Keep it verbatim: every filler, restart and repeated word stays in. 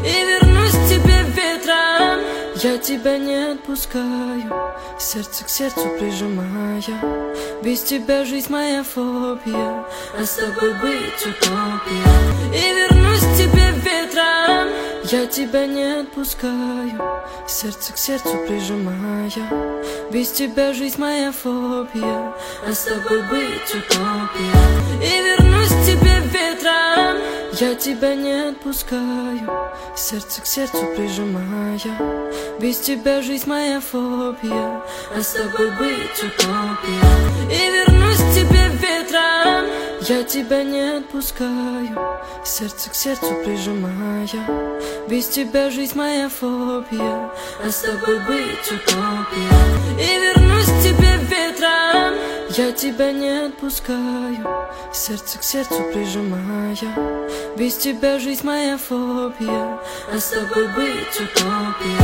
и вернусь к тебе ветром. Я тебя не отпускаю, сердце к сердцу прижимая. Без тебя жизнь моя фобия, а с тобой быть утопия. И вернусь к тебе ветром. Я тебя не отпускаю, сердце к сердцу прижимая. Без тебя жизнь моя фобия, а с тобой быть утопия. И вернусь к тебе ветром. Я тебя не отпускаю, сердце к сердцу прижимая. Без тебя жизнь моя фобия, а с тобой быть утопия. И вернусь к тебе ветром. Я тебя не отпускаю, сердце к сердцу прижимая. Без тебя жизнь моя фобия, а с тобой быть утопия. И вернусь к тебе ветром. Я тебя не отпускаю, сердце к сердцу прижимая. Без тебя жизнь моя фобия, а с тобой быть утопия.